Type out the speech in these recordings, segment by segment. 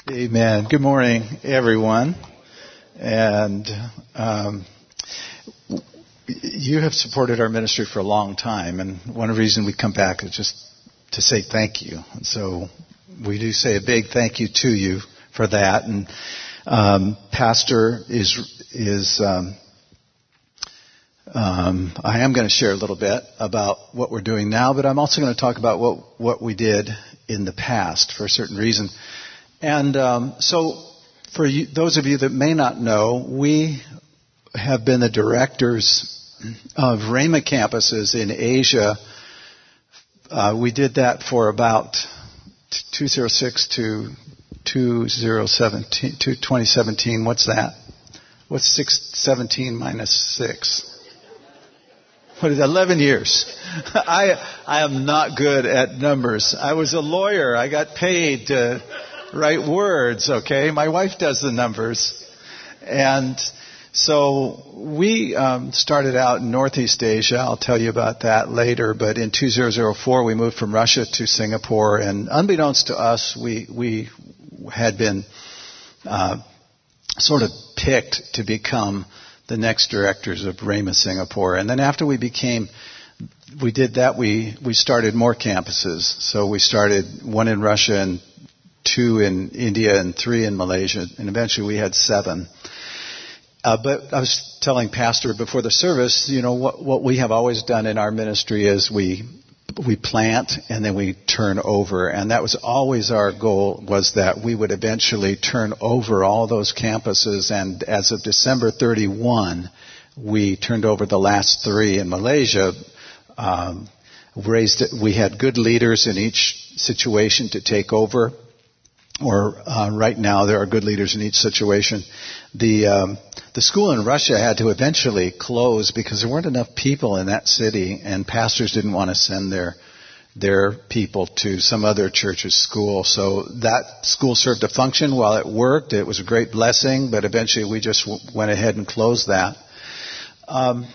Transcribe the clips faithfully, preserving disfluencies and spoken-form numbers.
Amen. Good morning, everyone. And um, you have supported our ministry for a long time, and one reason we come back is just to say thank you. And so we do say a big thank you to you for that. And um, Pastor is is um, um, I am going to share a little bit about what we're doing now, but I'm also going to talk about what what we did in the past for a certain reason. And um, so for you, those of you that may not know, we have been the directors of Rhema campuses in Asia. Uh, we did that for about two thousand six to two thousand seventeen. What's that? What's six seventeen minus six? What is that? eleven years. I I am not good at numbers. I was a lawyer. I got paid to write words, okay? My wife does the numbers. And so we um, started out in Northeast Asia. I'll tell you about that later. But in two thousand four, we moved from Russia to Singapore. And unbeknownst to us, we, we had been uh, sort of picked to become the next directors of Rhema Singapore. And then after we became, we did that, we, we started more campuses. So we started one in Russia and two in India and three in Malaysia, and eventually we had seven. Uh, but I was telling Pastor before the service, you know, what, what we have always done in our ministry is we we plant and then we turn over, and that was always our goal, was that we would eventually turn over all those campuses. And as of December thirty-first, we turned over the last three in Malaysia. Um, raised it, we had good leaders in each situation to take over. Or uh, right now, there are good leaders in each situation. The um, the school in Russia had to eventually close because there weren't enough people in that city, and pastors didn't want to send their their people to some other church's school. So that school served a function while it worked. It was a great blessing, but eventually we just w- went ahead and closed that. Um,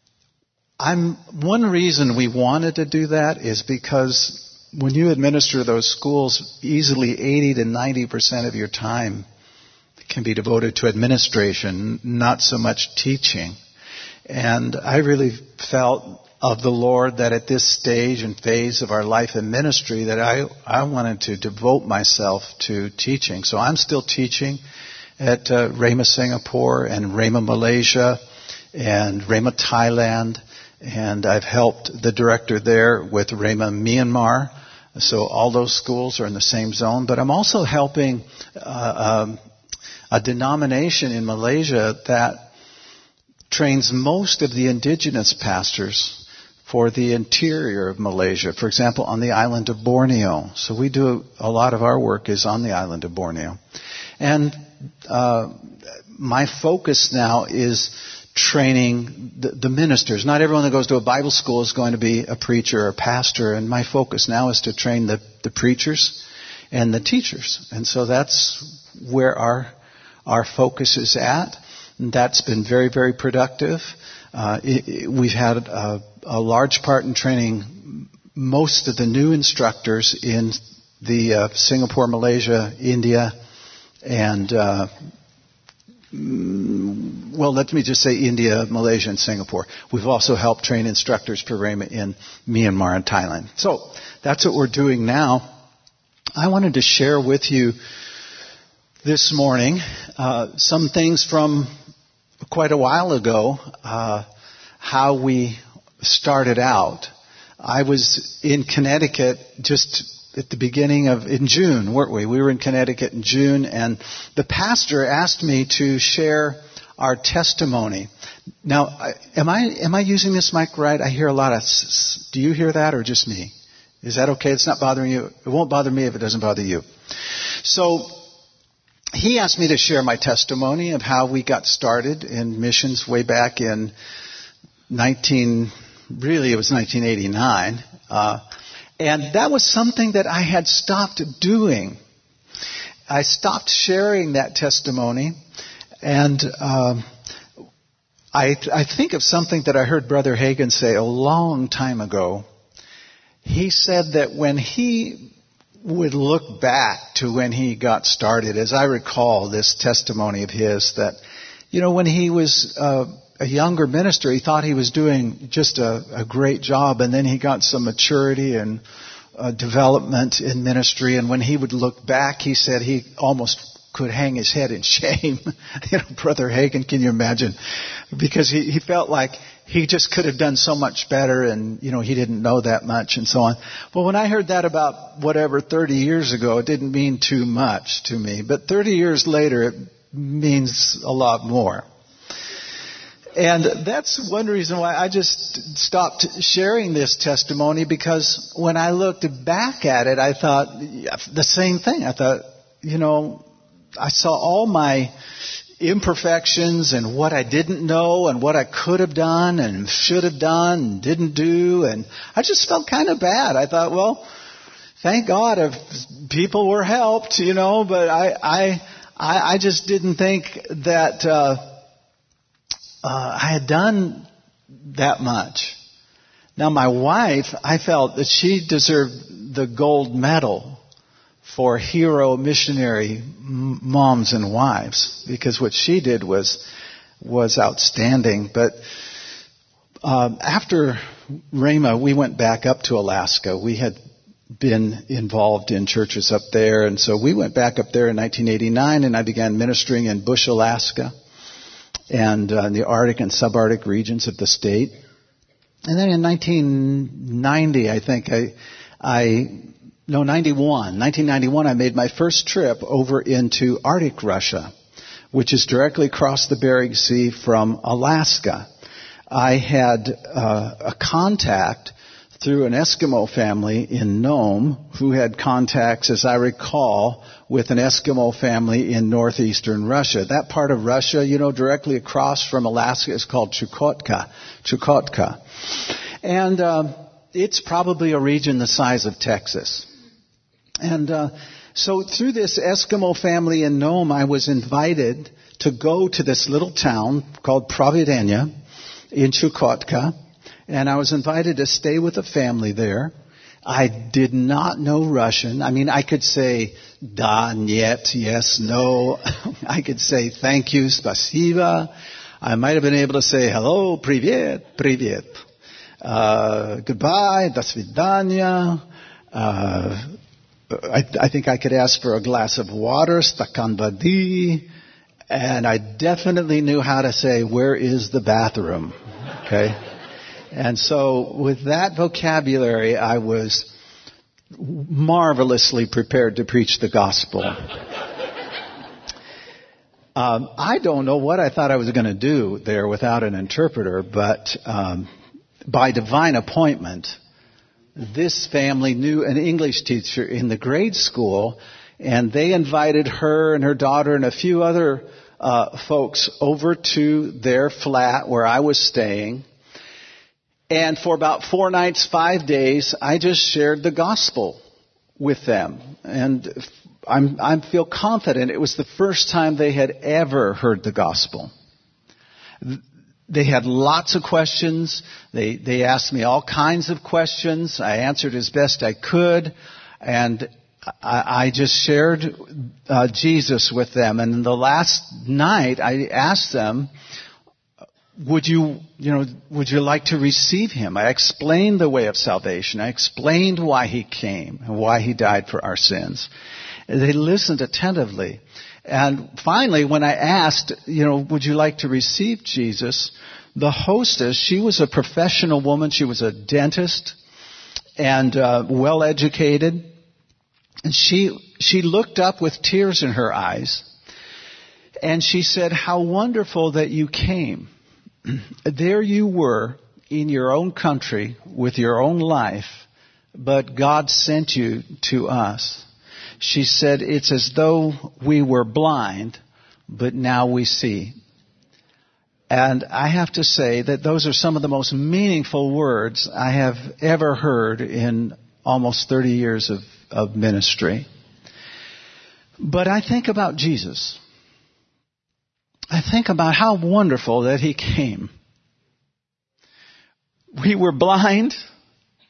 I'm one reason we wanted to do that is because when you administer those schools, easily eighty to ninety percent of your time can be devoted to administration, not so much teaching. And I really felt of the Lord that at this stage and phase of our life and ministry that I, I wanted to devote myself to teaching. So I'm still teaching at uh, Rhema Singapore and Rhema Malaysia and Rhema Thailand. And I've helped the director there with Rhema Myanmar. So all those schools are in the same zone. But I'm also helping uh, um, a denomination in Malaysia that trains most of the indigenous pastors for the interior of Malaysia. For example, on the island of Borneo. So we do a lot of our work is on the island of Borneo. And uh, my focus now is training the, the ministers. Not everyone that goes to a Bible school is going to be a preacher or a pastor, and my focus now is to train the, the preachers and the teachers. And so that's where our our focus is at. And that's been very, very productive. Uh, it, it, we've had a, a large part in training most of the new instructors in the uh, Singapore, Malaysia, India, and uh well, let me just say India, Malaysia, and Singapore. We've also helped train instructors for Rhema in Myanmar and Thailand. So that's what we're doing now. I wanted to share with you this morning uh, some things from quite a while ago, uh, how we started out. I was in Connecticut just at the beginning of, in June, weren't we? We were in Connecticut in June, and the pastor asked me to share our testimony. Now, I, am I am I using this mic right? I hear a lot of s- do you hear that or just me? Is that okay? It's not bothering you? It won't bother me if it doesn't bother you. So, he asked me to share my testimony of how we got started in missions way back in nineteen, really it was nineteen eighty-nine. Uh, And that was something that I had stopped doing. I stopped sharing that testimony. And um, I, I think of something that I heard Brother Hagin say a long time ago. He said that when he would look back to when he got started, as I recall this testimony of his, that, you know, when he was uh, a younger minister, he thought he was doing just a, a great job, and then he got some maturity and uh, development in ministry, and when he would look back, he said he almost could hang his head in shame. You know, Brother Hagin, can you imagine? Because he, he felt like he just could have done so much better, and, you know, he didn't know that much and so on. Well, when I heard that about whatever thirty years ago, it didn't mean too much to me. But thirty years later, it means a lot more. And that's one reason why I just stopped sharing this testimony, because when I looked back at it, I thought the same thing. I thought, you know, I saw all my imperfections and what I didn't know and what I could have done and should have done and didn't do. And I just felt kind of bad. I thought, well, thank God if people were helped, you know, but I, I, I, I just didn't think that, uh, uh, I had done that much. Now my wife, I felt that she deserved the gold medal for hero missionary moms and wives, because what she did was was outstanding. But um, after Rhema, we went back up to Alaska. We had been involved in churches up there, and so we went back up there in nineteen eighty-nine, and I began ministering in Bush, Alaska, and uh, in the Arctic and subarctic regions of the state. And then in nineteen ninety, I think I I No, ninety-one. nineteen ninety-one, I made my first trip over into Arctic Russia, which is directly across the Bering Sea from Alaska. I had uh, a contact through an Eskimo family in Nome who had contacts, as I recall, with an Eskimo family in northeastern Russia. That part of Russia, you know, directly across from Alaska is called Chukotka. Chukotka. And uh, it's probably a region the size of Texas. And uh, so through this Eskimo family in Nome, I was invited to go to this little town called Providenia in Chukotka. And I was invited to stay with a family there. I did not know Russian. I mean, I could say da, niet, yes, no. I could say thank you, spasiba. I might have been able to say hello, privyet, privyet. Uh, goodbye, do svidaniya. Uh, I, I think I could ask for a glass of water, stakan vody, and I definitely knew how to say, where is the bathroom? Okay? And so with that vocabulary, I was marvelously prepared to preach the gospel. um, I don't know what I thought I was going to do there without an interpreter, but um, by divine appointment, this family knew an English teacher in the grade school, and they invited her and her daughter and a few other uh, folks over to their flat where I was staying. And for about four nights, five days, I just shared the gospel with them. And I'm, I feel confident it was the first time they had ever heard the gospel. They had lots of questions. They they asked me all kinds of questions. I answered as best I could, and I, I just shared uh, Jesus with them. And in the last night, I asked them, "Would you, you know, would you like to receive Him?" I explained the way of salvation. I explained why He came and why He died for our sins. And they listened attentively. And finally, when I asked, you know, would you like to receive Jesus, the hostess, she was a professional woman. She was a dentist and uh, well-educated. And she she looked up with tears in her eyes. And she said, "How wonderful that you came. There you were in your own country with your own life, but God sent you to us." She said, "It's as though we were blind, but now we see." And I have to say that those are some of the most meaningful words I have ever heard in almost thirty years of, of ministry. But I think about Jesus. I think about how wonderful that He came. We were blind,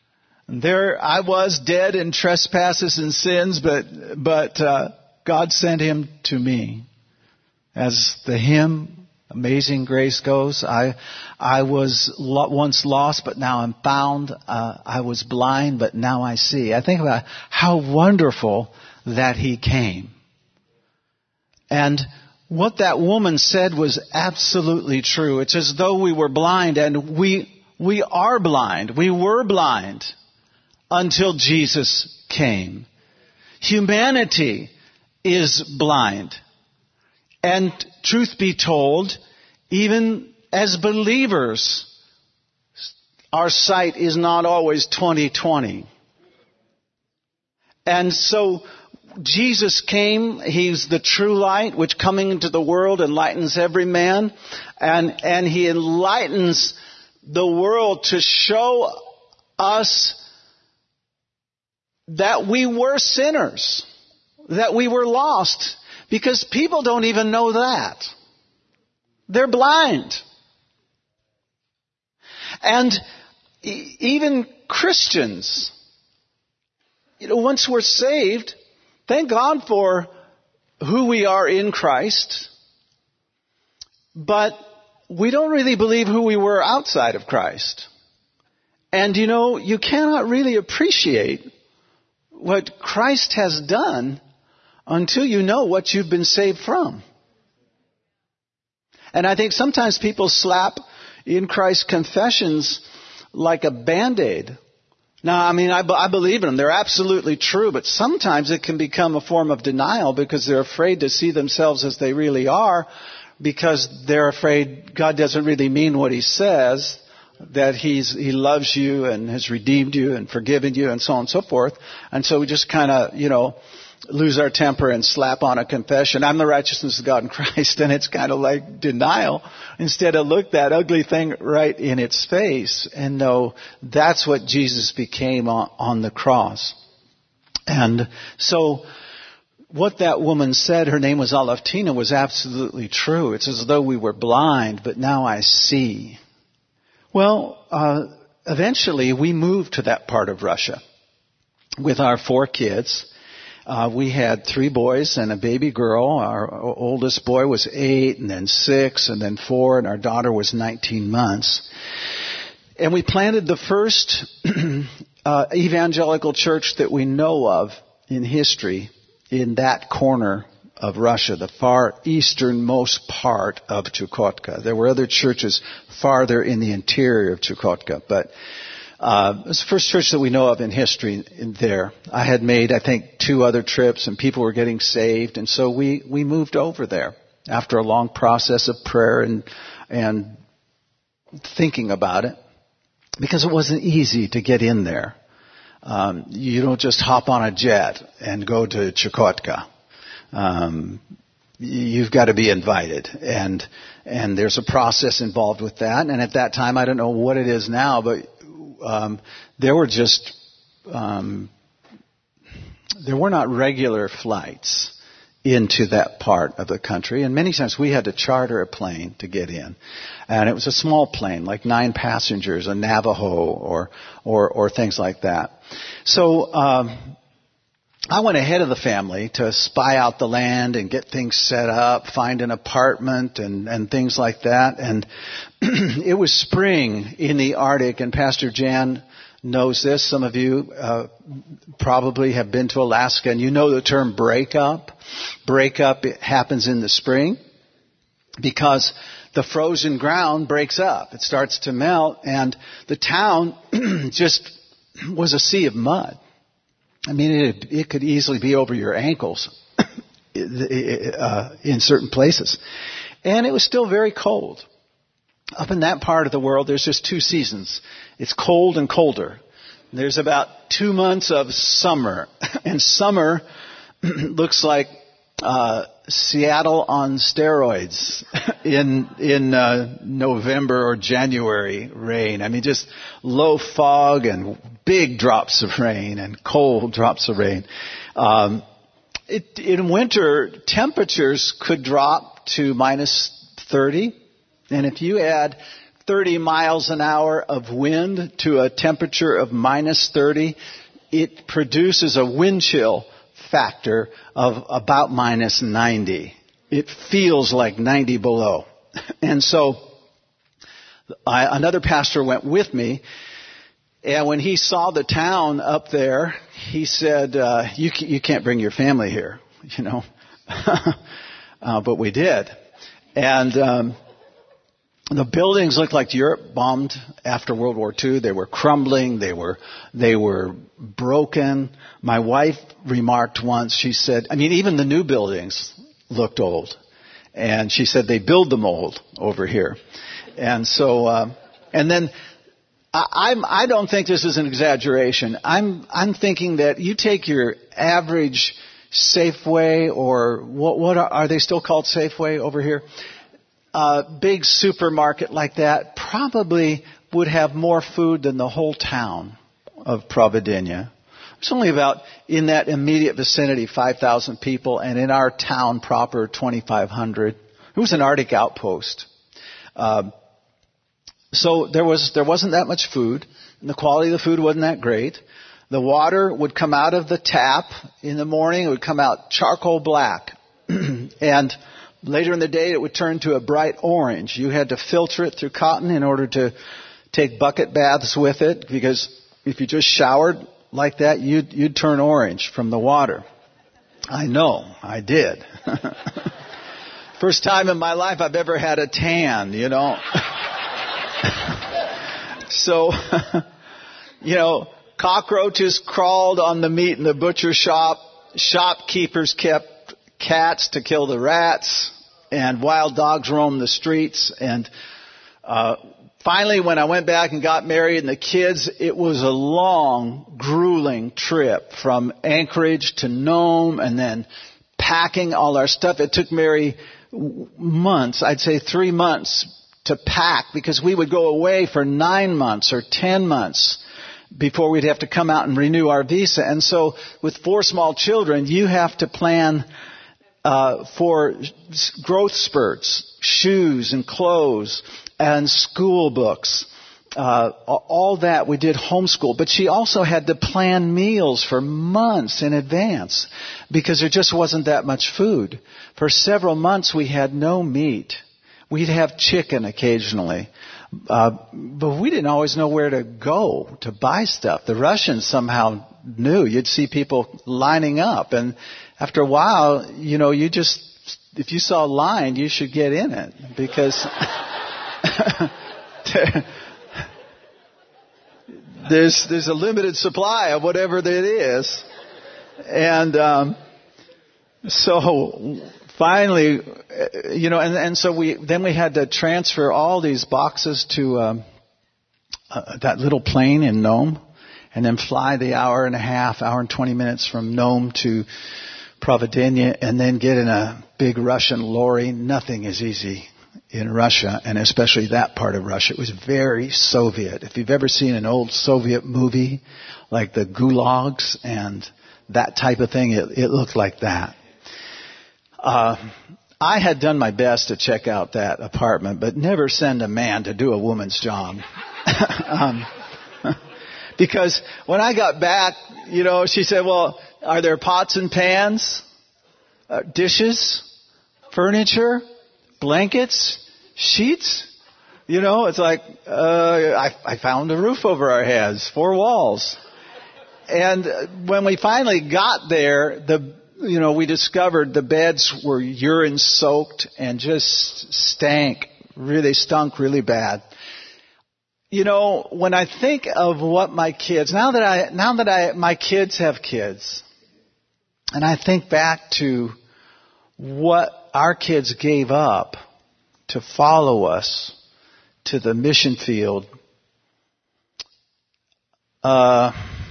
There I was dead in trespasses and sins, but but uh, God sent him to me. As the hymn Amazing Grace goes, I I was lo- once lost, but now I'm found. Uh, I was blind, but now I see. I think about how wonderful that he came. And what that woman said was absolutely true. It's as though we were blind, and we we are blind. We were blind until Jesus came. Humanity is blind. And truth be told, even as believers, our sight is not always twenty twenty. And so Jesus came. He's the true light, which coming into the world enlightens every man. And, and he enlightens the world to show us that we were sinners, that we were lost, because people don't even know that. They're blind. And e- even Christians, you know, once we're saved, thank God for who we are in Christ, but we don't really believe who we were outside of Christ. And you know, you cannot really appreciate what Christ has done until you know what you've been saved from. And I think sometimes people slap in Christ confessions like a Band-Aid. Now, I mean, I, I believe in them. They're absolutely true. But sometimes it can become a form of denial because they're afraid to see themselves as they really are, because they're afraid God doesn't really mean what he says, that he's he loves you and has redeemed you and forgiven you and so on and so forth. And so we just kind of, you know, lose our temper and slap on a confession, I'm the righteousness of God in Christ, and it's kind of like denial, instead of look that ugly thing right in its face and know that's what Jesus became on, on the cross. And so what that woman said, her name was Aleftina, was absolutely true. It's as though we were blind, but now I see. Well, uh, eventually we moved to that part of Russia with our four kids. Uh, we had three boys and a baby girl. Our oldest boy was eight, and then six, and then four, and our daughter was nineteen months. And we planted the first uh, evangelical church that we know of in history in that corner of Russia, the far easternmost part of Chukotka. There were other churches farther in the interior of Chukotka, but Uh, it was the first church that we know of in history in there. I had made, I think, two other trips, and people were getting saved, and so we, we moved over there after a long process of prayer and and thinking about it, because it wasn't easy to get in there. Um, you don't just hop on a jet and go to Chukotka. Um, you've got to be invited, and and there's a process involved with that. And at that time, I don't know what it is now, but Um, there were just, um, there were not regular flights into that part of the country. And many times we had to charter a plane to get in. And it was a small plane, like nine passengers, a Navajo or, or, or things like that. So, um, I went ahead of the family to spy out the land and get things set up, find an apartment and, and things like that. And it was spring in the Arctic, and Pastor Jan knows this. Some of you uh, probably have been to Alaska, and you know the term breakup. Breakup, it happens in the spring because the frozen ground breaks up. It starts to melt, and the town just was a sea of mud. I mean, it, it could easily be over your ankles uh, in certain places. And it was still very cold. Up in that part of the world, there's just two seasons. It's cold and colder. There's about two months of summer. And summer looks like uh, Seattle on steroids in in uh, November or January rain. I mean, just low fog and big drops of rain and cold drops of rain. Um, it, in winter, temperatures could drop to minus thirty. And if you add thirty miles an hour of wind to a temperature of minus thirty, it produces a wind chill factor of about minus ninety. It feels like ninety below. And so I, another pastor went with me, and when he saw the town up there, he said, uh, you, you can't bring your family here, you know. uh, but we did. And um, the buildings looked like Europe bombed after World War Two. They were crumbling. They were they were broken. My wife remarked once, she said, I mean, even the new buildings looked old. And she said they build them old over here. And so, uh, and then I, I'm, I don't think this is an exaggeration. I'm, I'm thinking that you take your average Safeway, or what, what are, are they still called Safeway over here? Uh, big supermarket like that probably would have more food than the whole town of Providencia. It's only about, in that immediate vicinity, five thousand people, and in our town proper, twenty-five hundred. It was an Arctic outpost. Uh, so there was, there wasn't that much food, and the quality of the food wasn't that great. The water would come out of the tap in the morning. It would come out charcoal black. And later in the day, it would turn to a bright orange. You had to filter it through cotton in order to take bucket baths with it, because if you just showered like that, you'd, you'd turn orange from the water. I know, I did. First time in my life I've ever had a tan, you know. So, you know, cockroaches crawled on the meat in the butcher shop. Shopkeepers kept cats to kill the rats, and wild dogs roamed the streets. And uh finally, when I went back and got married and the kids, it was a long, grueling trip from Anchorage to Nome, and then packing all our stuff. It took Mary months, I'd say three months to pack, because we would go away for nine months or ten months before we'd have to come out and renew our visa. And so with four small children, you have to plan uh, for growth spurts, shoes and clothes, and school books, uh, all that. We did homeschool. But she also had to plan meals for months in advance, because there just wasn't that much food. For several months, we had no meat. We'd have chicken occasionally. Uh, but we didn't always know where to go to buy stuff. The Russians somehow knew. You'd see people lining up. And after a while, you know, you just, if you saw a line, you should get in it, because there's there's a limited supply of whatever that is. And um, so finally, you know, and, and so we then we had to transfer all these boxes to um, uh, that little plane in Nome, and then fly the hour and a half, hour and twenty minutes from Nome to Providencia, and then get in a big Russian lorry. Nothing is easy in Russia, and especially that part of Russia. It was very Soviet. If you've ever seen an old Soviet movie, like the Gulags and that type of thing, it, it looked like that. Uh, I had done my best to check out that apartment, but never send a man to do a woman's job. um, because when I got back, you know, she said, well, are there pots and pans, uh, dishes, furniture, blankets, sheets? You know, it's like, uh, I, I found a roof over our heads, four walls. And when we finally got there, the, you know, we discovered the beds were urine soaked and just stank, really stunk really bad. You know, when I think of what my kids, now that I, now that I, my kids have kids, and I think back to what our kids gave up to follow us to the mission field, uh,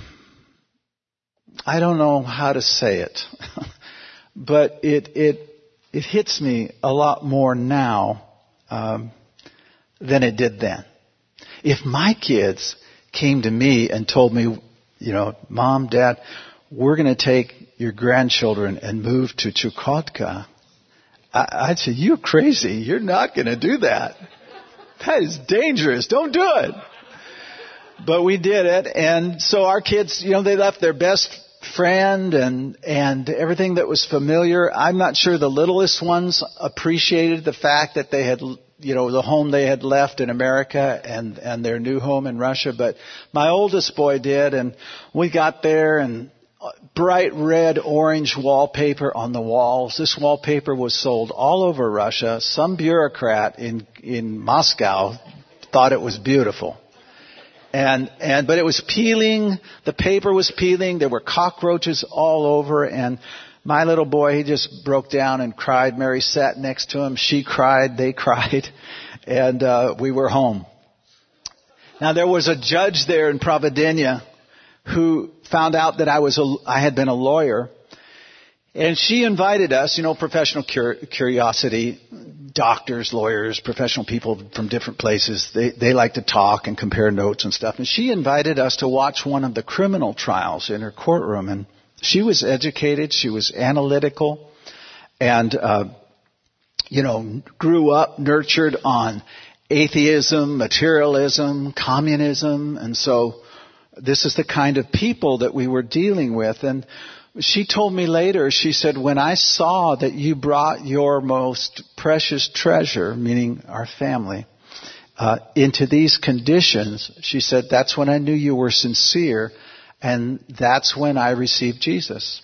I don't know how to say it, but it it it hits me a lot more now um, than it did then. If my kids came to me and told me, you know, Mom, Dad, we're going to take your grandchildren and move to Chukotka, I'd say, you're crazy. You're not going to do that. That is dangerous. Don't do it. But we did it. And so our kids, you know, they left their best friend and, and everything that was familiar. I'm not sure the littlest ones appreciated the fact that they had, you know, the home they had left in America and, and their new home in Russia. But my oldest boy did. And we got there and bright red, orange wallpaper on the walls. This wallpaper was sold all over Russia. Some bureaucrat in, in Moscow thought it was beautiful. And, and, but it was peeling. The paper was peeling. There were cockroaches all over. And my little boy, he just broke down and cried. Mary sat next to him. She cried. They cried. And, uh, we were home. Now there was a judge there in Providenia who found out that I was a, I had been a lawyer, and she invited us, you know, professional cur- curiosity, doctors, lawyers, professional people from different places. They they like to talk and compare notes and stuff. And she invited us to watch one of the criminal trials in her courtroom. And she was educated, she was analytical, and uh, you know, grew up nurtured on atheism, materialism, communism, and so. This is the kind of people that we were dealing with. And she told me later, she said, when I saw that you brought your most precious treasure, meaning our family, uh, into these conditions, she said, that's when I knew you were sincere, and that's when I received Jesus.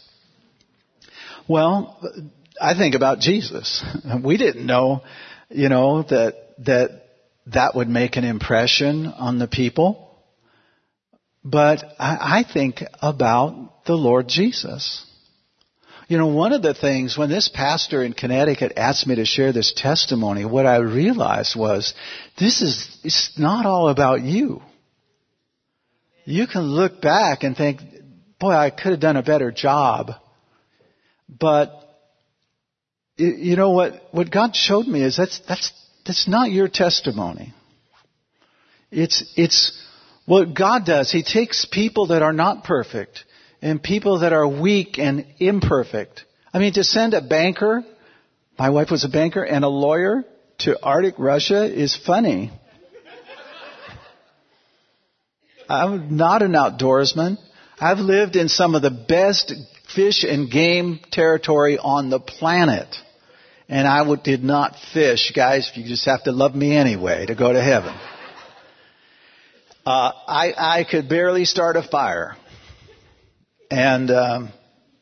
Well, I think about Jesus. We didn't know, you know, that, that that would make an impression on the people. But I, I think about the Lord Jesus. You know, one of the things, when this pastor in Connecticut asked me to share this testimony, what I realized was, this is, it's not all about you. You can look back and think, boy, I could have done a better job. But, you know, what, what God showed me is that's, that's, that's not your testimony. It's, it's, what God does, He takes people that are not perfect and people that are weak and imperfect. I mean, to send a banker, my wife was a banker, and a lawyer to Arctic Russia is funny. I'm not an outdoorsman. I've lived in some of the best fish and game territory on the planet. And I did not fish. Guys, you just have to love me anyway to go to heaven. Uh, I, I could barely start a fire. And, um,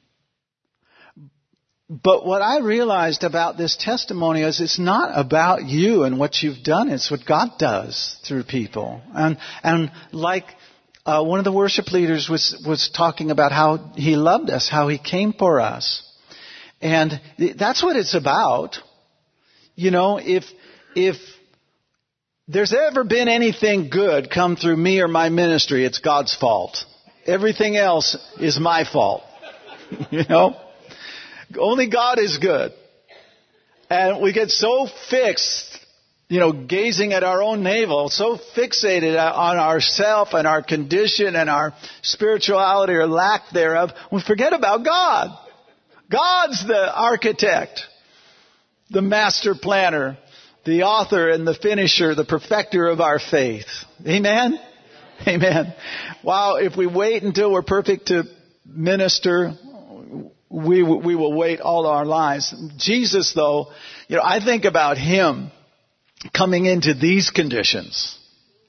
but what I realized about this testimony is it's not about you and what you've done. It's what God does through people. And, and like, uh, one of the worship leaders was, was talking about how He loved us, how He came for us. And that's what it's about. You know, if, if, there's ever been anything good come through me or my ministry, it's God's fault. Everything else is my fault. You know? Only God is good. And we get so fixed, you know, gazing at our own navel, so fixated on ourself and our condition and our spirituality or lack thereof, we forget about God. God's the architect, the master planner, the author and the finisher, the perfecter of our faith. Amen? Amen. Wow, if we wait until we're perfect to minister, we we will wait all our lives. Jesus, though, you know, I think about Him coming into these conditions.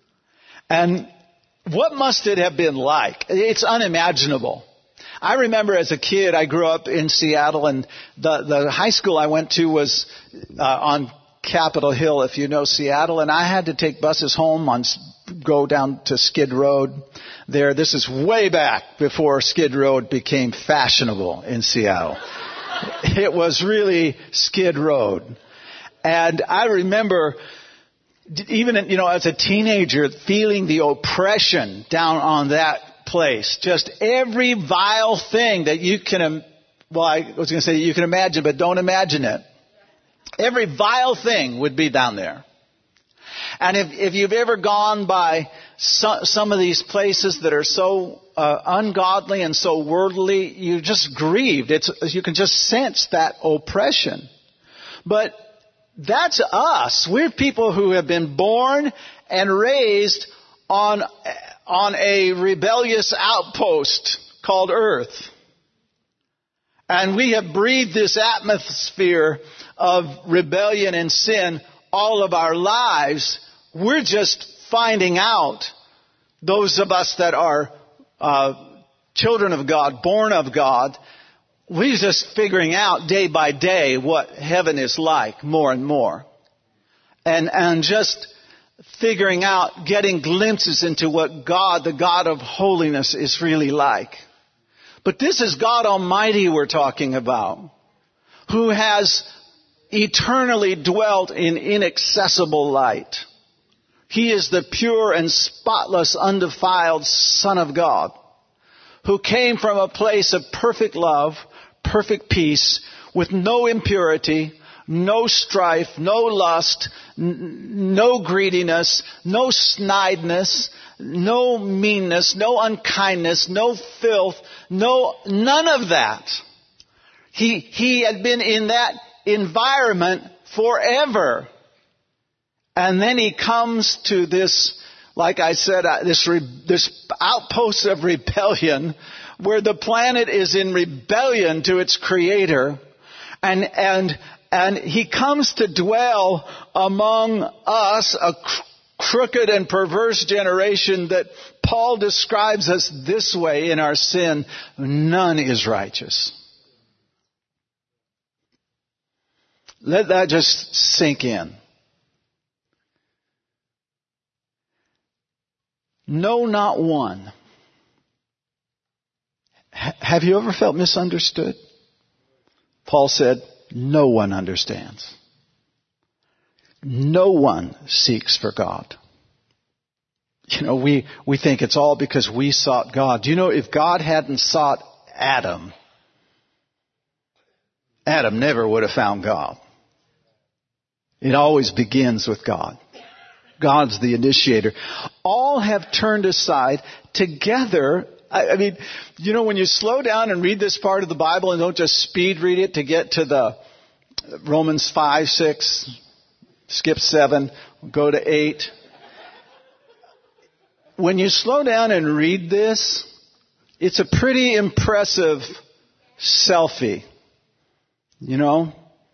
And what must it have been like? It's unimaginable. I remember as a kid, I grew up in Seattle, and the, the high school I went to was uh, on Capitol Hill, if you know Seattle, and I had to take buses home on, go down to Skid Road there. This is way back before Skid Road became fashionable in Seattle. It was really Skid Road. And I remember, even, you know, as a teenager, feeling the oppression down on that place. Just every vile thing that you can, well, I was going to say you can imagine, but don't imagine it. Every vile thing would be down there. And if, if you've ever gone by so, some of these places that are so uh, ungodly and so worldly, you're just grieved. It's, you can just sense that oppression. But That's us. We're people who have been born and raised on, on a rebellious outpost called Earth. And we have breathed this atmosphere of rebellion and sin all of our lives. We're just finding out, those of us that are uh, children of God, born of God, we're just figuring out day by day what heaven is like more and more. And, and just figuring out, getting glimpses into what God, the God of holiness, is really like. But this is God Almighty we're talking about, who has eternally dwelt in inaccessible light. He is the pure and spotless, undefiled Son of God, who came from a place of perfect love, perfect peace, with no impurity, no strife, no lust, n- no greediness, no snideness, no meanness, no unkindness, no filth, no, none of that. He, he had been in that environment forever. And then he comes to this, like I said, uh, this, re- this outpost of rebellion, where the planet is in rebellion to its creator. And, and, and he comes to dwell among us, a cr- crooked and perverse generation that Paul describes us this way in our sin. None is righteous. Let that just sink in. No, not one. H- have you ever felt misunderstood? Paul said, no one understands. No one seeks for God. You know, we, we think it's all because we sought God. Do you know, if God hadn't sought Adam, Adam never would have found God. It always begins with God. God's the initiator. All have turned aside together. I, I mean, you know, when you slow down and read this part of the Bible and don't just speed read it to get to the Romans five, six, skip seven, go to eight. When you slow down and read this, it's a pretty impressive selfie. You know?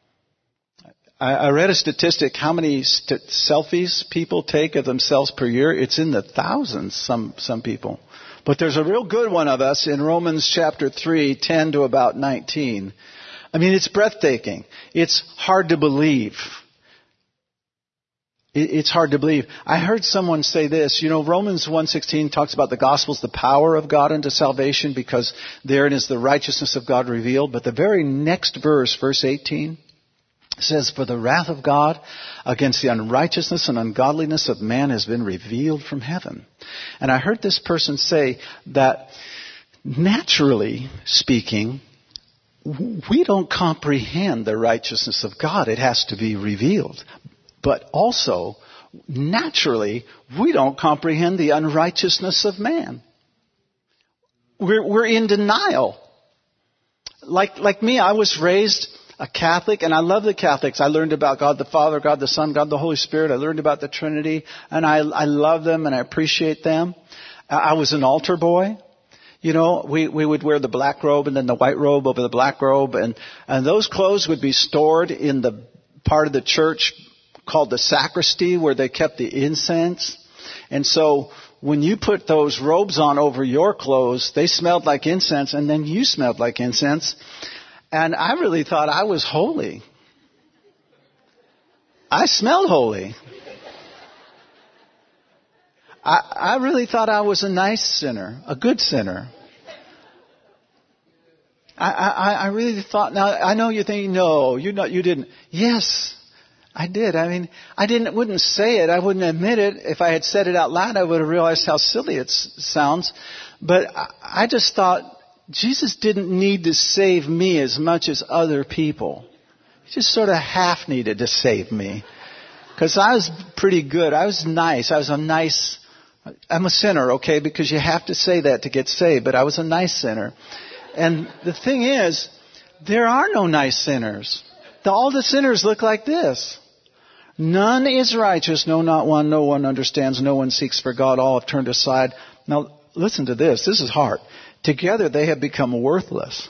I read a statistic, how many st- selfies people take of themselves per year. It's in the thousands, some some people. But there's a real good one of us in Romans chapter three, ten to about nineteen. I mean, it's breathtaking. It's hard to believe. It, it's hard to believe. I heard someone say this. You know, Romans one sixteen talks about the gospel's the power of God unto salvation, because therein is the righteousness of God revealed. But the very next verse, verse eighteen, says, for the wrath of God against the unrighteousness and ungodliness of man has been revealed from heaven. And I heard this person say that, naturally speaking, we don't comprehend the righteousness of God. It has to be revealed. But also, naturally, we don't comprehend the unrighteousness of man. We're, we're in denial. Like, like me, I was raised a Catholic, and I love the Catholics. I learned about God the Father, God the Son, God the Holy Spirit. I learned about the Trinity, and I, I love them and I appreciate them. I was an altar boy. You know, we, we would wear the black robe and then the white robe over the black robe, and, and those clothes would be stored in the part of the church called the sacristy, where they kept the incense. And so when you put those robes on over your clothes, they smelled like incense, and then you smelled like incense. And I really thought I was holy. I smelled holy. I, I really thought I was a nice sinner, a good sinner. I, I, I really thought, now I know you're thinking, no, you not, you didn't. Yes, I did. I mean, I didn't, wouldn't say it. I wouldn't admit it. If I had said it out loud, I would have realized how silly it sounds. But I, I just thought, Jesus didn't need to save me as much as other people. He just sort of half needed to save me. Because I was pretty good. I was nice. I was a nice, I'm a sinner, okay, because you have to say that to get saved. But I was a nice sinner. And the thing is, there are no nice sinners. The, all the sinners look like this. None is righteous, no, not one. No one understands. No one seeks for God. All have turned aside. Now, listen to this. This is hard. Together they have become worthless.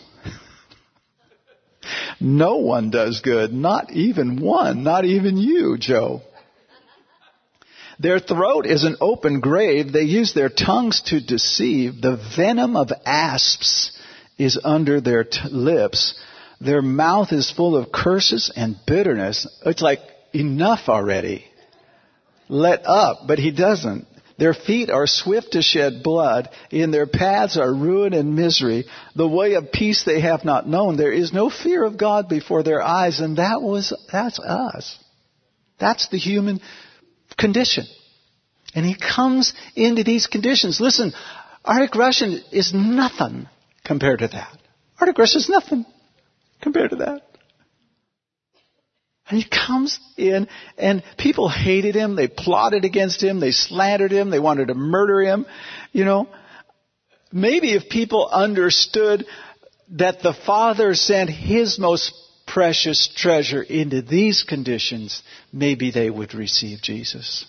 No one does good. Not even one. Not even you, Joe. Their throat is an open grave. They use their tongues to deceive. The venom of asps is under their t- lips. Their mouth is full of curses and bitterness. It's like, enough already. Let up. But he doesn't. Their feet are swift to shed blood. In their paths are ruin and misery. The way of peace they have not known. There is no fear of God before their eyes. And that was, that's us. That's the human condition. And he comes into these conditions. Listen, Arctic Russian is nothing compared to that. Arctic Russian is nothing compared to that. And he comes in, and people hated him. They plotted against him. They slandered him. They wanted to murder him. You know, maybe if people understood that the Father sent his most precious treasure into these conditions, maybe they would receive Jesus.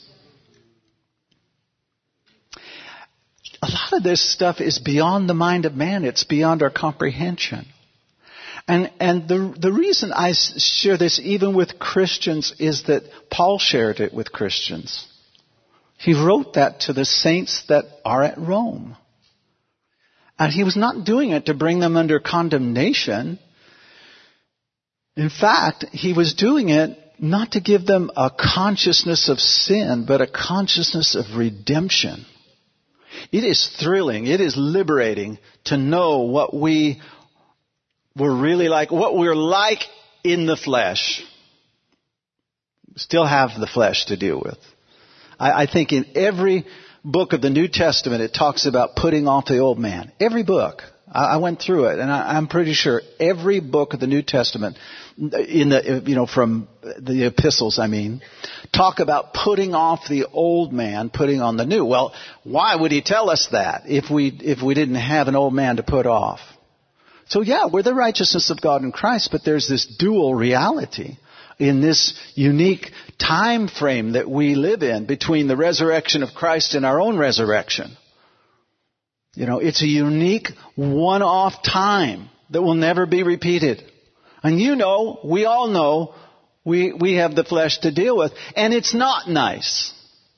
A lot of this stuff is beyond the mind of man. It's beyond our comprehension. And and the the reason I share this even with Christians is that Paul shared it with Christians. He wrote that to the saints that are at Rome. And he was not doing it to bring them under condemnation. In fact, he was doing it not to give them a consciousness of sin, but a consciousness of redemption. It is thrilling, it is liberating to know what we were really like, what we're like in the flesh. Still have the flesh to deal with. I, I think in every book of the New Testament it talks about putting off the old man. Every book. I, I went through it, and I, I'm pretty sure every book of the New Testament, in the you know from the epistles, I mean, talk about putting off the old man, putting on the new. Well, why would he tell us that if we if we didn't have an old man to put off? So yeah, we're the righteousness of God in Christ, but there's this dual reality in this unique time frame that we live in between the resurrection of Christ and our own resurrection. You know, it's a unique one-off time that will never be repeated. And you know, we all know, we, we have the flesh to deal with. And it's not nice.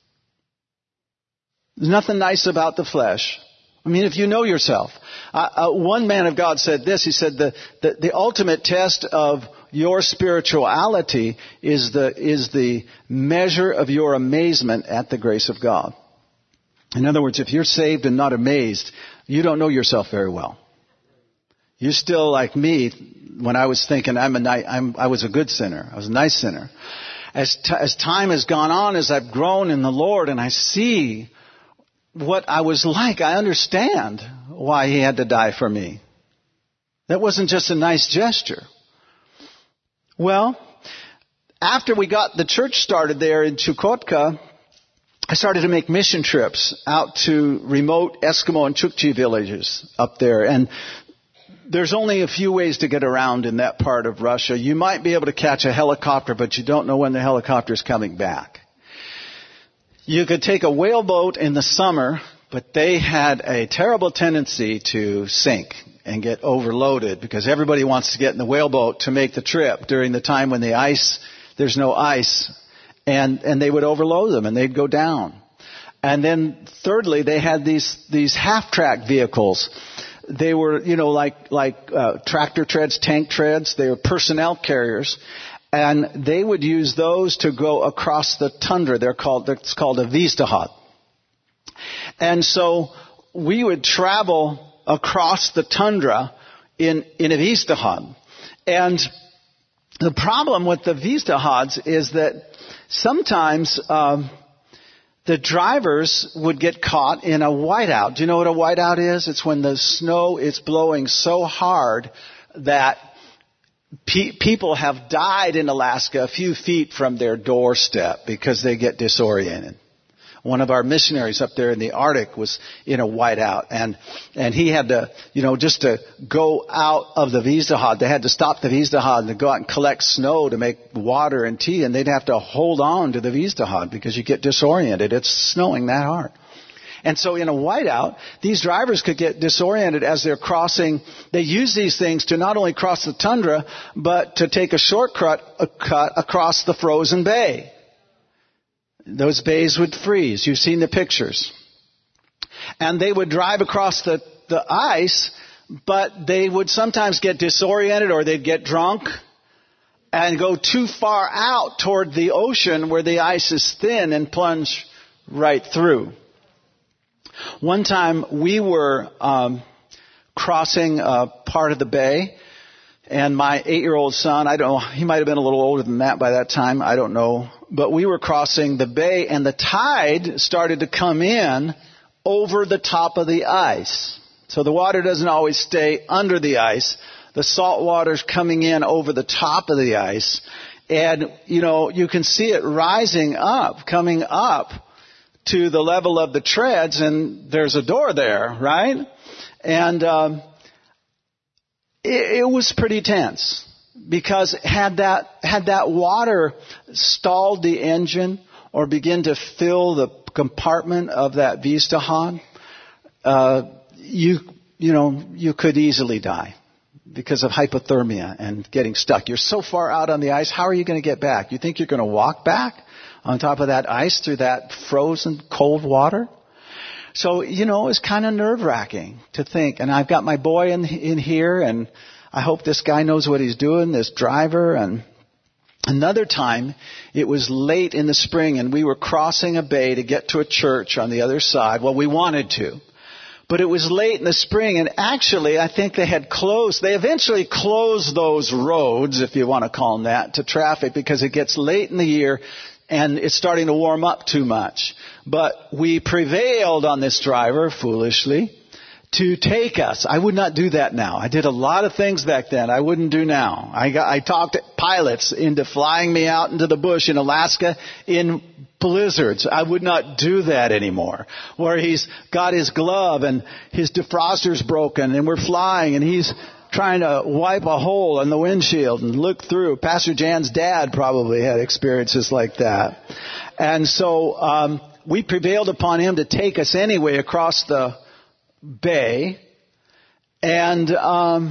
There's nothing nice about the flesh. I mean, if you know yourself. Uh, uh, one man of God said this. He said the, the, the ultimate test of your spirituality is the, is the measure of your amazement at the grace of God. In other words, if you're saved and not amazed, you don't know yourself very well. You're still like me when I was thinking I'm a ni- I'm, I was a good sinner. I was a nice sinner. As, t- as time has gone on, as I've grown in the Lord and I see what I was like, I understand why he had to die for me. That wasn't just a nice gesture. Well, after we got the church started there in Chukotka, I started to make mission trips out to remote Eskimo and Chukchi villages up there. And there's only a few ways to get around in that part of Russia. You might be able to catch a helicopter, but you don't know when the helicopter's coming back. You could take a whaleboat in the summer, but they had a terrible tendency to sink and get overloaded because everybody wants to get in the whaleboat to make the trip during the time when the ice, there's no ice. And, and they would overload them and they'd go down. And then thirdly, they had these, these half-track vehicles. They were, you know, like, like, uh, tractor treads, tank treads. They were personnel carriers. And they would use those to go across the tundra. They're called, it's called a Vistahad. And so we would travel across the tundra in, in a Vistahad. And the problem with the Vistahads is that sometimes um, the drivers would get caught in a whiteout. Do you know what a whiteout is? It's when the snow is blowing so hard that pe- people have died in Alaska a few feet from their doorstep because they get disoriented. One of our missionaries up there in the Arctic was in a whiteout, and and he had to, you know, just to go out of the Vesterhav, they had to stop the Vesterhav and go out and collect snow to make water and tea, and they'd have to hold on to the Vesterhav because you get disoriented. It's snowing that hard. And so in a whiteout, these drivers could get disoriented as they're crossing. They use these things to not only cross the tundra, but to take a shortcut a cut across the frozen bay. Those bays would freeze. You've seen the pictures. And they would drive across the, the ice, but they would sometimes get disoriented or they'd get drunk and go too far out toward the ocean where the ice is thin and plunge right through. One time we were um, crossing a part of the bay, and my eight-year-old son, I don't know, he might have been a little older than that by that time, I don't know, but we were crossing the bay, and the tide started to come in over the top of the ice. So the water doesn't always stay under the ice. The salt water's coming in over the top of the ice, and, you know, you can see it rising up, coming up to the level of the treads, and there's a door there, right? And um, it, it was pretty tense, because had that had that water stalled the engine or begin to fill the compartment of that Vesterhav, uh, you you know you could easily die because of hypothermia and getting stuck. You're so far out on the ice. How are you going to get back? You think you're going to walk back on top of that ice through that frozen cold water? So, you know, it's kind of nerve-wracking to think. And I've got my boy in in here, and I hope this guy knows what he's doing, this driver. And another time, it was late in the spring, and we were crossing a bay to get to a church on the other side. Well, we wanted to. But it was late in the spring, and actually, I think they had closed. They eventually closed those roads, if you want to call them that, to traffic, because it gets late in the year, and it's starting to warm up too much. But we prevailed on this driver, foolishly, to take us. I would not do that now. I did a lot of things back then I wouldn't do now. I, got, I talked pilots into flying me out into the bush in Alaska in blizzards. I would not do that anymore. Where he's got his glove and his defroster's broken and we're flying and he's trying to wipe a hole in the windshield and look through. Pastor Jan's dad probably had experiences like that. And so um, we prevailed upon him to take us anyway across the bay. And, um,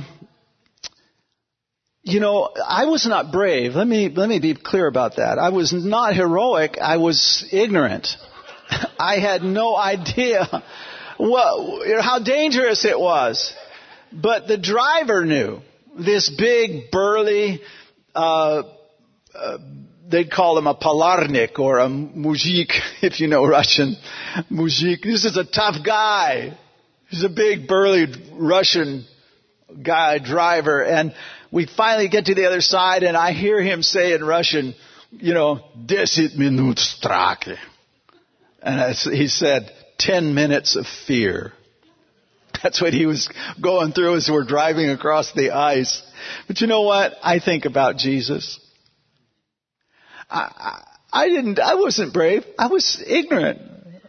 you know, I was not brave. Let me let me be clear about that. I was not heroic. I was ignorant. I had no idea what, how dangerous it was. But the driver knew. This big, burly, uh, uh, they'd call him a palarnik or a mujik, if you know Russian. Mujik. This is a tough guy. He's a big, burly Russian guy, driver. And we finally get to the other side, and I hear him say in Russian, you know, deset minut strake. And he said, ten minutes of fear. That's what he was going through as we're driving across the ice. But you know what? I think about Jesus. I, I, I didn't, I wasn't brave. I was ignorant.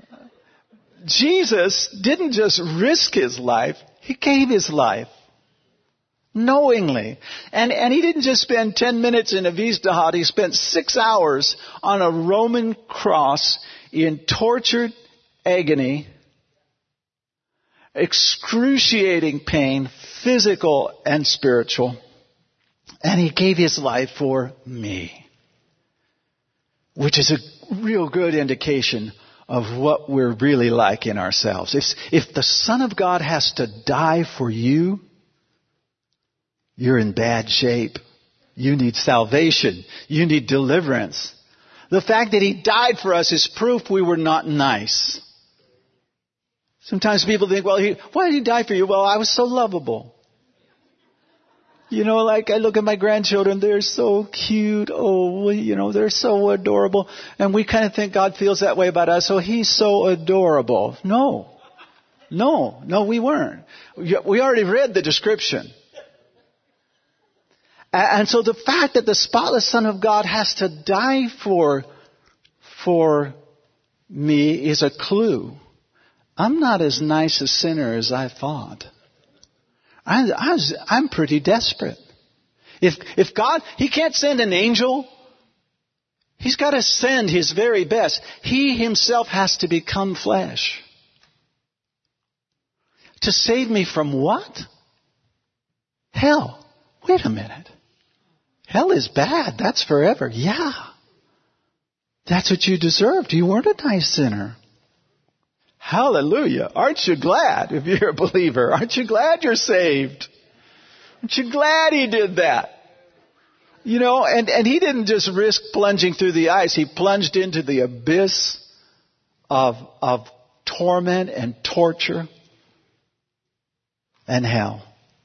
Jesus didn't just risk his life. He gave his life. Knowingly. And, and he didn't just spend ten minutes in a Vesterhav. He spent six hours on a Roman cross in tortured agony, excruciating pain, physical and spiritual. And he gave his life for me, which is a real good indication of what we're really like in ourselves. If, if the Son of God has to die for you, you're in bad shape. You need salvation. You need deliverance. The fact that he died for us is proof we were not nice. Sometimes people think, well, he, why did he die for you? Well, I was so lovable. You know, like I look at my grandchildren, they're so cute. Oh, you know, they're so adorable. And we kind of think God feels that way about us. Oh, he's so adorable. No. No. No, we weren't. We already read the description. And so the fact that the spotless Son of God has to die for, for me is a clue. I'm not as nice a sinner as I thought. I, I was, I'm pretty desperate. If, if God, He can't send an angel. He's got to send His very best. He Himself has to become flesh. To save me from what? Hell. Wait a minute. Hell is bad. That's forever. Yeah. That's what you deserved. You weren't a nice sinner. Hallelujah. Aren't you glad if you're a believer? Aren't you glad you're saved? Aren't you glad He did that? You know, and, and He didn't just risk plunging through the ice. He plunged into the abyss of, of torment and torture and hell.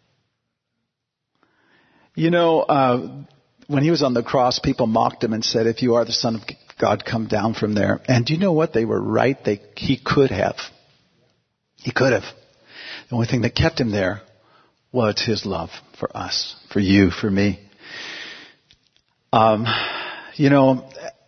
You know, uh, when He was on the cross, people mocked Him and said, if you are the Son of God, come down from there. And do you know what? They were right. They, he could have. He could have. The only thing that kept Him there was His love for us, for you, for me. Um, you know,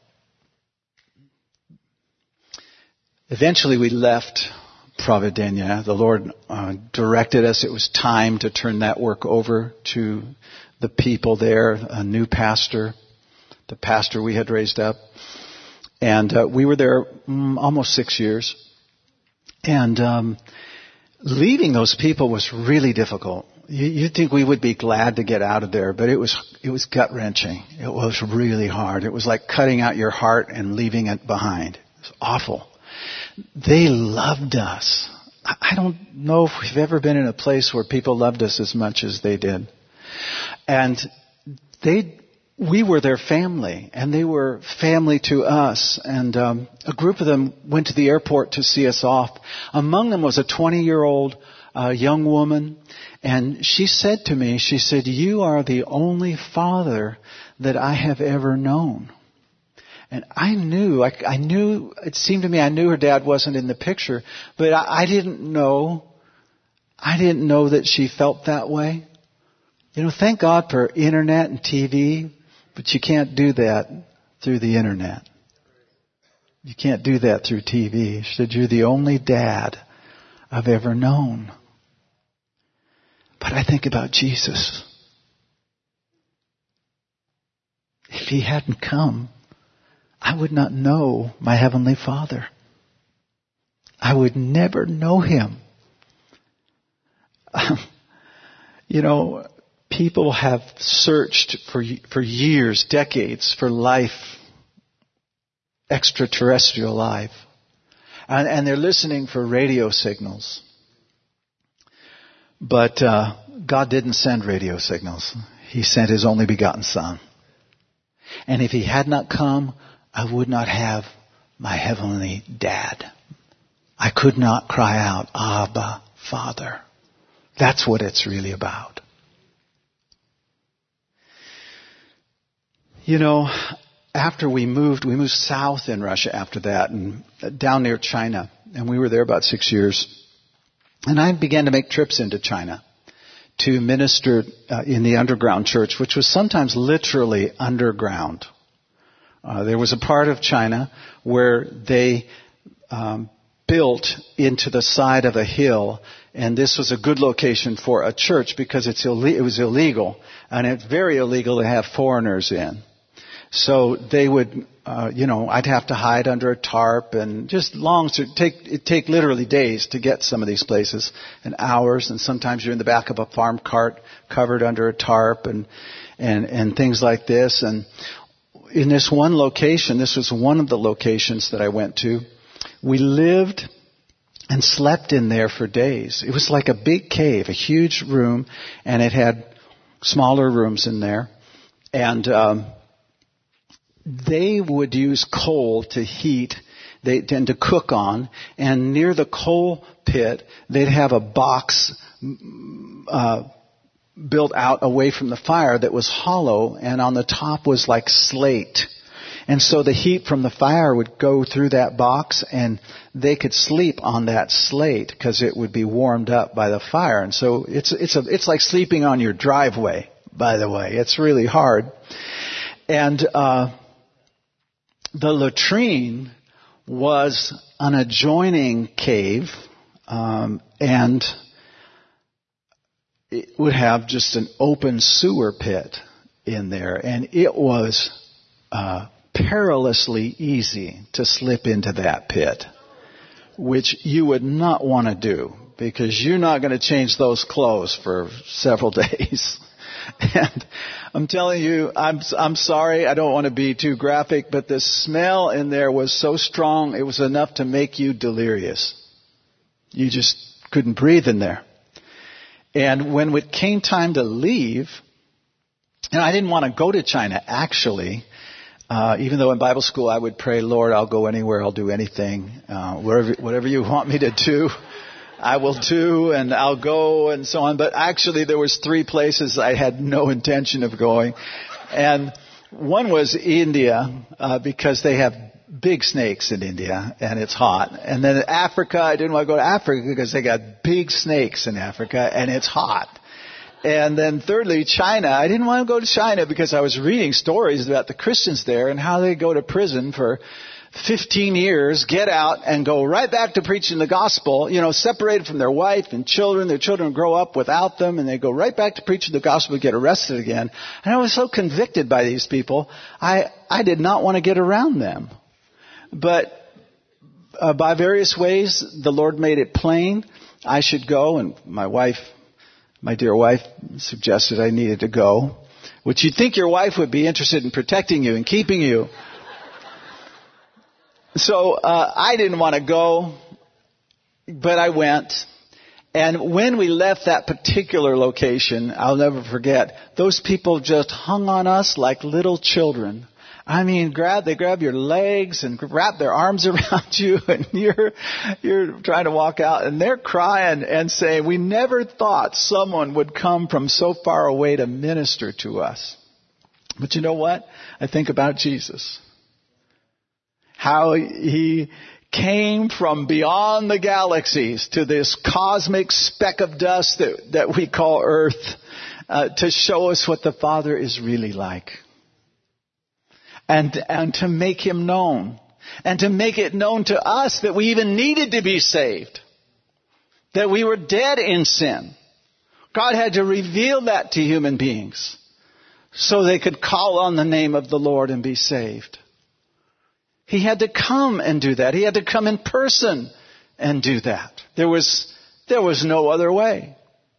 eventually we left Providenia. The Lord uh, directed us. It was time to turn that work over to the people there, a new pastor, the pastor we had raised up. And uh, we were there mm, almost six years. And um, leaving those people was really difficult. You, you'd think we would be glad to get out of there, but it was it was gut-wrenching. It was really hard. It was like cutting out your heart and leaving it behind. It was awful. They loved us. I don't know if we've ever been in a place where people loved us as much as they did. And they, we were their family, and they were family to us. And um, a group of them went to the airport to see us off. Among them was a twenty-year-old uh, young woman, and she said to me, she said, "You are the only father that I have ever known." And I knew, I, I knew, it seemed to me I knew her dad wasn't in the picture, but I, I didn't know, I didn't know that she felt that way. You know, thank God for internet and T V, but you can't do that through the internet. You can't do that through T V. She said, "You're the only dad I've ever known." But I think about Jesus. If He hadn't come, I would not know my Heavenly Father. I would never know Him. You know, people have searched for for years, decades, for life, extraterrestrial life. And, and they're listening for radio signals. But uh, God didn't send radio signals. He sent His only begotten Son. And if He had not come, I would not have my heavenly dad. I could not cry out, "Abba, Father." That's what it's really about. You know, after we moved, we moved south in Russia after that, and down near China. And we were there about six years. And I began to make trips into China to minister uh, in the underground church, which was sometimes literally underground. Uh, there was a part of China where they um, built into the side of a hill, and this was a good location for a church because it's Ill- it was illegal, and it's very illegal to have foreigners in. So they would, uh, you know, I'd have to hide under a tarp, and just long, so it'd take, it'd take literally days to get some of these places, and hours, and sometimes you're in the back of a farm cart covered under a tarp, and and and things like this. And in this one location, this was one of the locations that I went to, we lived and slept in there for days. It was like a big cave, a huge room, and it had smaller rooms in there. And um, they would use coal to heat, they and to cook on, and near the coal pit, they'd have a box uh built out away from the fire that was hollow, and on the top was like slate. And so the heat from the fire would go through that box, and they could sleep on that slate because it would be warmed up by the fire. And so it's it's a it's like sleeping on your driveway, by the way. It's really hard. And uh the latrine was an adjoining cave, um, and it would have just an open sewer pit in there, and it was uh, perilously easy to slip into that pit, which you would not want to do, because you're not going to change those clothes for several days. And I'm telling you, I'm I'm sorry, I don't want to be too graphic, but the smell in there was so strong, it was enough to make you delirious. You just couldn't breathe in there. And when it came time to leave, and I didn't want to go to China, actually, uh, even though in Bible school I would pray, Lord, I'll go anywhere, I'll do anything, uh, whatever, whatever you want me to do, I will do, and I'll go, and so on. But actually, there was three places I had no intention of going. And one was India, uh, because they have big snakes in India, and it's hot. And then Africa, I didn't want to go to Africa because they got big snakes in Africa, and it's hot. And then thirdly, China. I didn't want to go to China because I was reading stories about the Christians there and how they go to prison for fifteen years, get out, and go right back to preaching the gospel, you know, separated from their wife and children. Their children grow up without them, and they go right back to preaching the gospel, get arrested again. And I was so convicted by these people, I, I did not want to get around them. But uh, by various ways, the Lord made it plain I should go, and my wife, my dear wife, suggested I needed to go, which you'd think your wife would be interested in protecting you and keeping you. So uh, I didn't want to go, but I went. And when we left that particular location, I'll never forget, those people just hung on us like little children. I mean, grab they grab your legs and wrap their arms around you, and you're you're trying to walk out, and they're crying and saying, "We never thought someone would come from so far away to minister to us." But you know what? I think about Jesus. How he came from beyond the galaxies to this cosmic speck of dust that, that we call Earth, uh, to show us what the Father is really like. And, and to make him known. And to make it known to us that we even needed to be saved. That we were dead in sin. God had to reveal that to human beings so they could call on the name of the Lord and be saved. He had to come and do that. He had to come in person and do that. There was, there was no other way.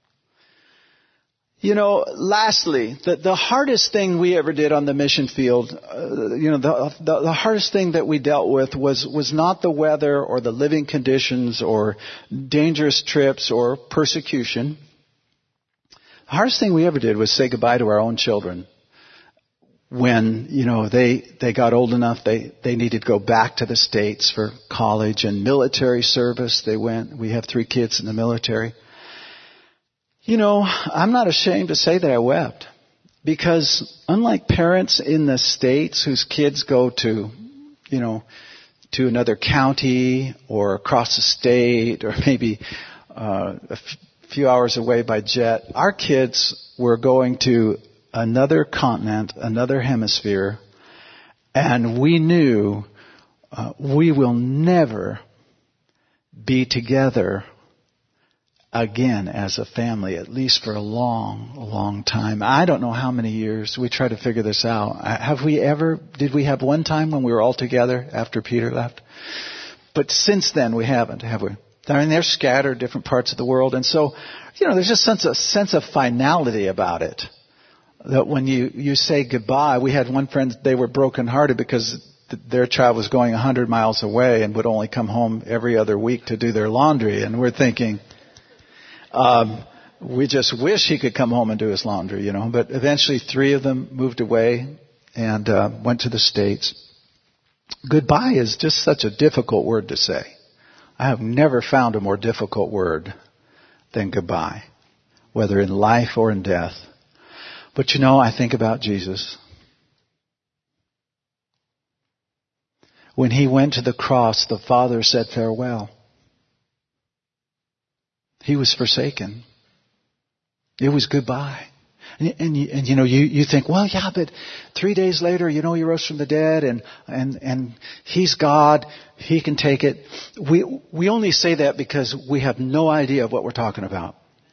You know, lastly, the, the hardest thing we ever did on the mission field, uh, you know, the, the, the hardest thing that we dealt with was, was not the weather or the living conditions or dangerous trips or persecution. The hardest thing we ever did was say goodbye to our own children. When, you know, they, they got old enough, they, they needed to go back to the States for college and military service. They went. We have three kids in the military. You know, I'm not ashamed to say that I wept. Because unlike parents in the States whose kids go to, you know, to another county or across the state or maybe uh, a f- few hours away by jet, our kids were going to another continent, another hemisphere, and we knew uh, we will never be together again as a family, at least for a long, long time. I don't know how many years. We try to figure this out. Have we ever, did we have one time when we were all together after Peter left? But since then we haven't, have we? I mean, they're scattered different parts of the world, and so, you know, there's just a sense of, sense of finality about it. That when you, you say goodbye, we had one friend, they were brokenhearted because th- their child was going one hundred miles away and would only come home every other week to do their laundry. And we're thinking, um, we just wish he could come home and do his laundry, you know. But eventually three of them moved away and uh, went to the States. Goodbye is just such a difficult word to say. I have never found a more difficult word than goodbye, whether in life or in death. But you know, I think about Jesus. When he went to the cross, the Father said farewell. He was forsaken. It was goodbye. And, and, you, and you know, you, you think, well, yeah, but three days later, you know, he rose from the dead, and, and, and he's God. He can take it. We, we only say that because we have no idea of what we're talking about.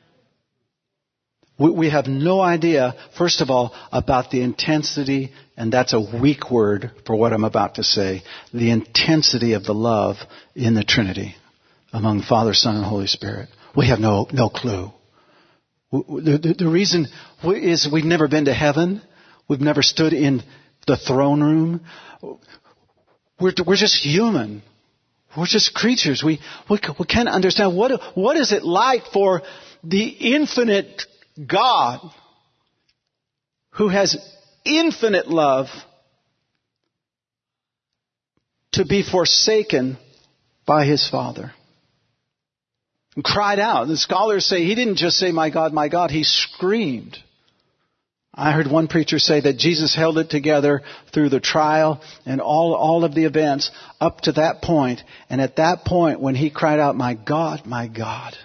We, we have no idea, first of all, about the intensity, and that's a weak word for what I'm about to say, the intensity of the love in the Trinity among Father, Son, and Holy Spirit. We have no, no clue. The, the, the reason is we've never been to heaven. We've never stood in the throne room. We're, we're just human. We're just creatures. We, we, we can't understand what, what is it like for the infinite God who has infinite love to be forsaken by his Father. And cried out. The scholars say he didn't just say, my God, my God. He screamed. I heard one preacher say that Jesus held it together through the trial and all, all of the events up to that point. And at that point when he cried out, my God, my God,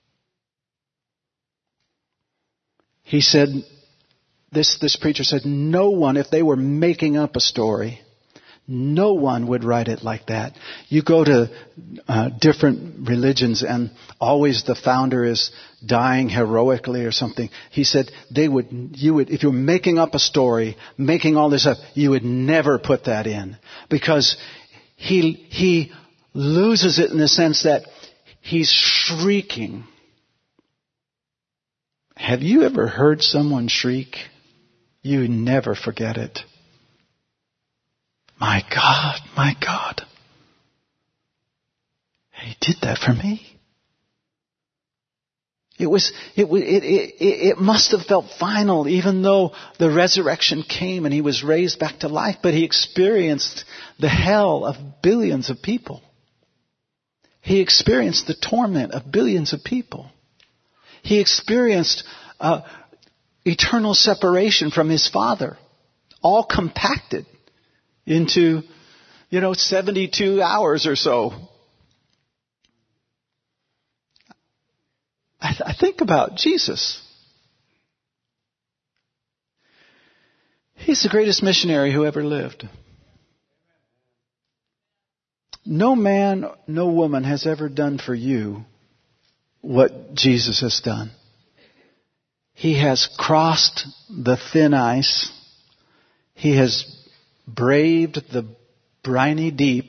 he said, this, this preacher said, no one, if they were making up a story, no one would write it like that. You go to uh, different religions and always the founder is dying heroically or something. He said they would, you would, if you're making up a story, making all this up, you would never put that in, because he he loses it in the sense that he's shrieking. Have you ever heard someone shriek? You never forget it. My God, my God. He did that for me. It was, it, it, it, it must have felt final, even though the resurrection came and he was raised back to life, but he experienced the hell of billions of people. He experienced the torment of billions of people. He experienced uh, eternal separation from his Father, all compacted into, you know, seventy-two hours or so. I, th- I think about Jesus. He's the greatest missionary who ever lived. No man, no woman has ever done for you what Jesus has done. He has crossed the thin ice. He has braved the briny deep.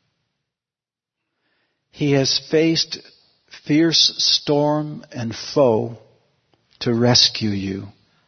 He has faced fierce storm and foe to rescue you.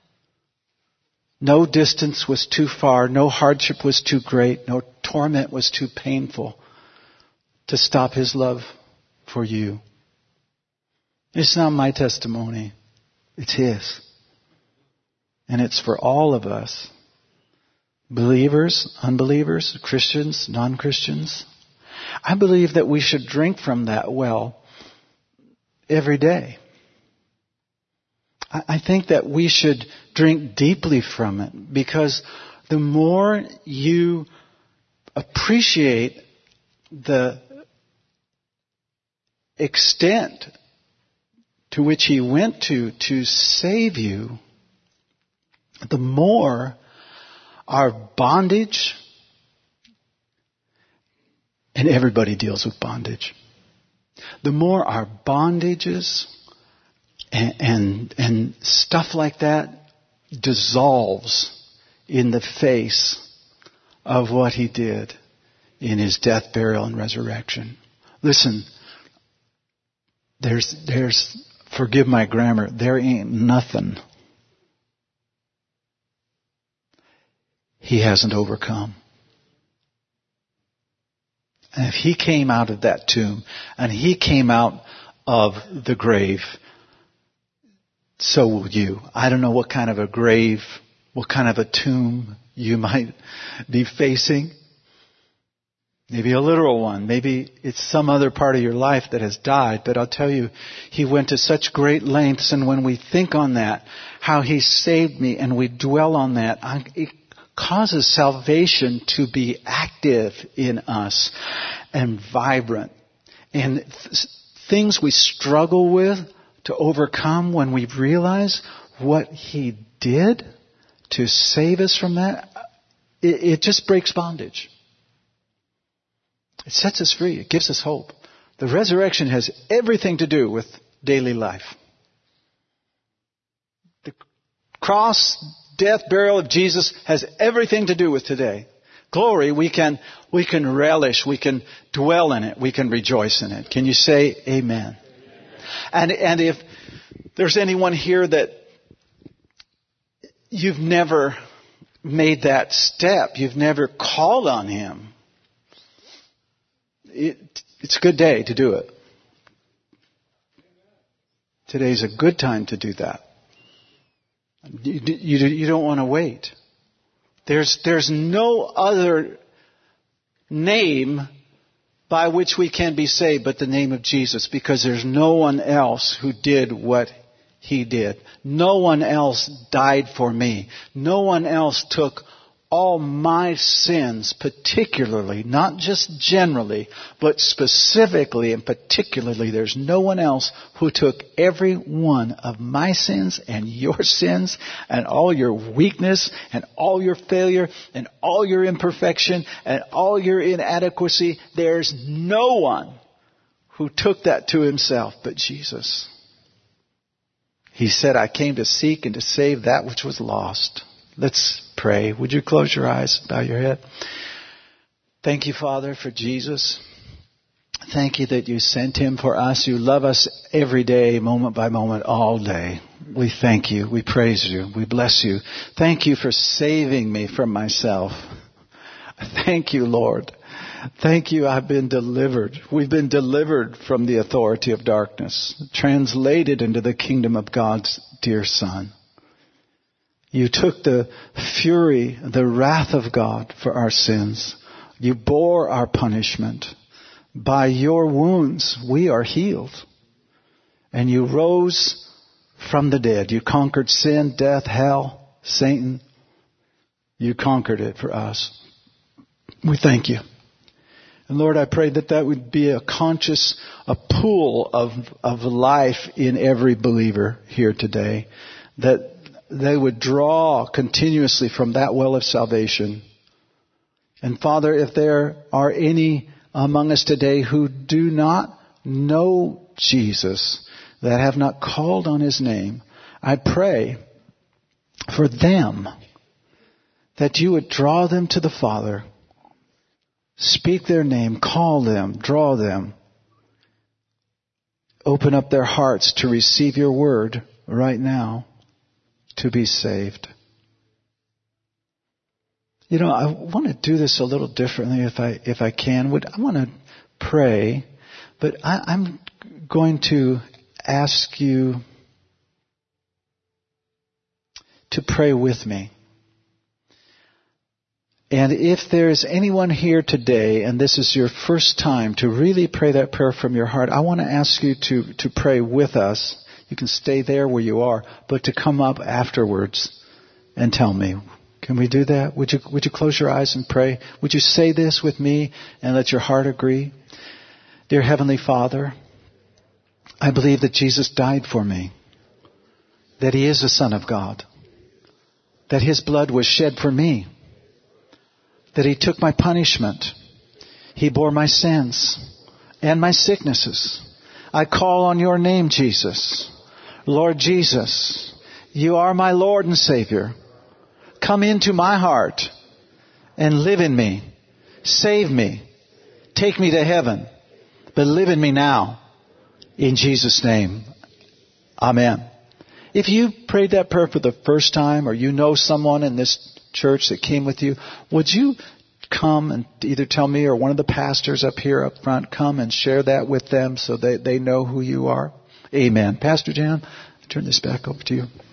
No distance was too far. No hardship was too great. No torment was too painful to stop his love for you. It's not my testimony. It's his. And it's for all of us. Believers, unbelievers, Christians, non-Christians. I believe that we should drink from that well every day. I think that we should drink deeply from it, because the more you appreciate the extent to which he went to to save you, the more our bondage, and everybody deals with bondage, the more our bondages and, and, and stuff like that dissolves in the face of what he did in his death, burial, and resurrection. Listen, there's, there's, forgive my grammar, there ain't nothing he hasn't overcome. And if he came out of that tomb and he came out of the grave, so will you. I don't know what kind of a grave, what kind of a tomb you might be facing. Maybe a literal one. Maybe it's some other part of your life that has died. But I'll tell you, he went to such great lengths. And when we think on that, how he saved me, and we dwell on that, it causes salvation to be active in us and vibrant. And th- things we struggle with to overcome, when we realize what He did to save us from that, it, it just breaks bondage. It sets us free. It gives us hope. The resurrection has everything to do with daily life. The cross, death, burial of Jesus has everything to do with today. Glory, we can we can relish, we can dwell in it, we can rejoice in it. Can you say amen? Amen. And and if there's anyone here that you've never made that step, you've never called on Him, it, it's a good day to do it. Today's a good time to do that. You, you, you don't want to wait. There's, there's no other name by which we can be saved but the name of Jesus, because there's no one else who did what He did. No one else died for me. No one else took all my sins, particularly, not just generally, but specifically and particularly. There's no one else who took every one of my sins and your sins and all your weakness and all your failure and all your imperfection and all your inadequacy. There's no one who took that to Himself but Jesus. He said, I came to seek and to save that which was lost. Let's pray. Would you close your eyes, bow your head? Thank you, Father, for Jesus. Thank you that you sent Him for us. You love us every day, moment by moment, all day. We thank you. We praise you. We bless you. Thank you for saving me from myself. Thank you, Lord. Thank you, I've been delivered. We've been delivered from the authority of darkness, translated into the kingdom of God's dear Son. You took the fury, the wrath of God for our sins. You bore our punishment. By your wounds, we are healed. And you rose from the dead. You conquered sin, death, hell, Satan. You conquered it for us. We thank you. And Lord, I pray that that would be a conscious, a pool of, of life in every believer here today. That they would draw continuously from that well of salvation. And Father, if there are any among us today who do not know Jesus, that have not called on His name, I pray for them that you would draw them to the Father. Speak their name, call them, draw them. Open up their hearts to receive your word right now, to be saved. You know, I want to do this a little differently if I if I can. Would I want to pray, but I, I'm going to ask you to pray with me. And if there's anyone here today, and this is your first time to really pray that prayer from your heart, I want to ask you to, to pray with us. You can stay there where you are, but to come up afterwards and tell me. Can we do that? Would you, would you close your eyes and pray? Would you say this with me and let your heart agree? Dear Heavenly Father, I believe that Jesus died for me, that He is the Son of God, that His blood was shed for me, that He took my punishment. He bore my sins and my sicknesses. I call on your name, Jesus. Lord Jesus, you are my Lord and Savior. Come into my heart and live in me. Save me. Take me to heaven. But live in me now. In Jesus' name. Amen. If you prayed that prayer for the first time, or you know someone in this church that came with you, would you come and either tell me or one of the pastors up here up front, come and share that with them so they, they know who you are? Amen. Pastor Jan, I turn this back over to you.